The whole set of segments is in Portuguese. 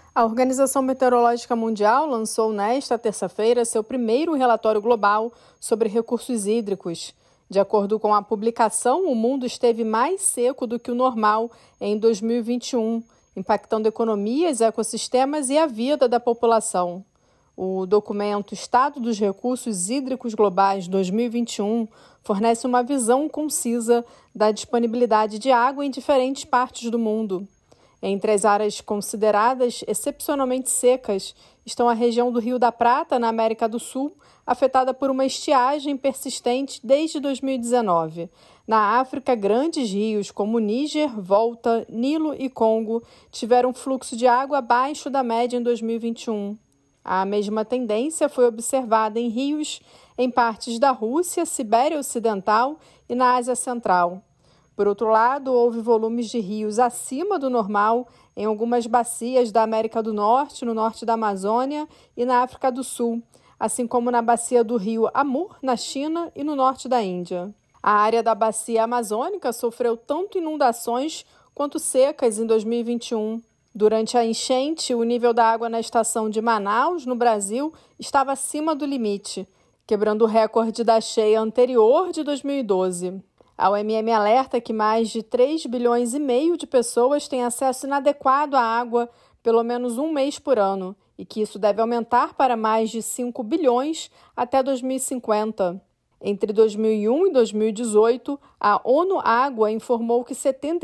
A Organização Meteorológica Mundial lançou nesta terça-feira seu primeiro relatório global sobre recursos hídricos. De acordo com a publicação, o mundo esteve mais seco do que o normal em 2021, impactando economias, ecossistemas e a vida da população. O documento Estado dos Recursos Hídricos Globais 2021 fornece uma visão concisa da disponibilidade de água em diferentes partes do mundo. Entre as áreas consideradas excepcionalmente secas estão a região do Rio da Prata, na América do Sul, afetada por uma estiagem persistente desde 2019. Na África, grandes rios como Níger, Volta, Nilo e Congo tiveram fluxo de água abaixo da média em 2021. A mesma tendência foi observada em rios em partes da Rússia, Sibéria Ocidental e na Ásia Central. Por outro lado, houve volumes de rios acima do normal em algumas bacias da América do Norte, no norte da Amazônia e na África do Sul, assim como na bacia do rio Amur, na China e no norte da Índia. A área da bacia amazônica sofreu tanto inundações quanto secas em 2021. Durante a enchente, o nível da água na estação de Manaus, no Brasil, estava acima do limite, quebrando o recorde da cheia anterior de 2012. A OMM alerta que mais de 3,5 bilhões de pessoas têm acesso inadequado à água pelo menos um mês por ano e que isso deve aumentar para mais de 5 bilhões até 2050. Entre 2001 e 2018, a ONU Água informou que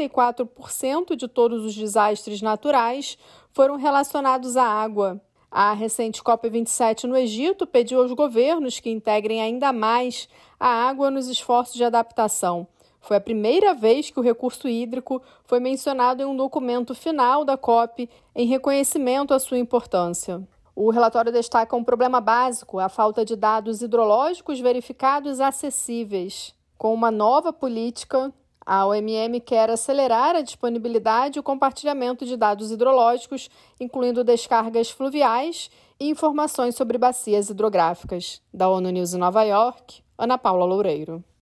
74% de todos os desastres naturais foram relacionados à água. A recente COP27 no Egito pediu aos governos que integrem ainda mais a água nos esforços de adaptação. Foi a primeira vez que o recurso hídrico foi mencionado em um documento final da COP em reconhecimento à sua importância. O relatório destaca um problema básico, a falta de dados hidrológicos verificados acessíveis. Com uma nova política, a OMM quer acelerar a disponibilidade e o compartilhamento de dados hidrológicos, incluindo descargas fluviais e informações sobre bacias hidrográficas. Da ONU News em Nova York, Ana Paula Loureiro.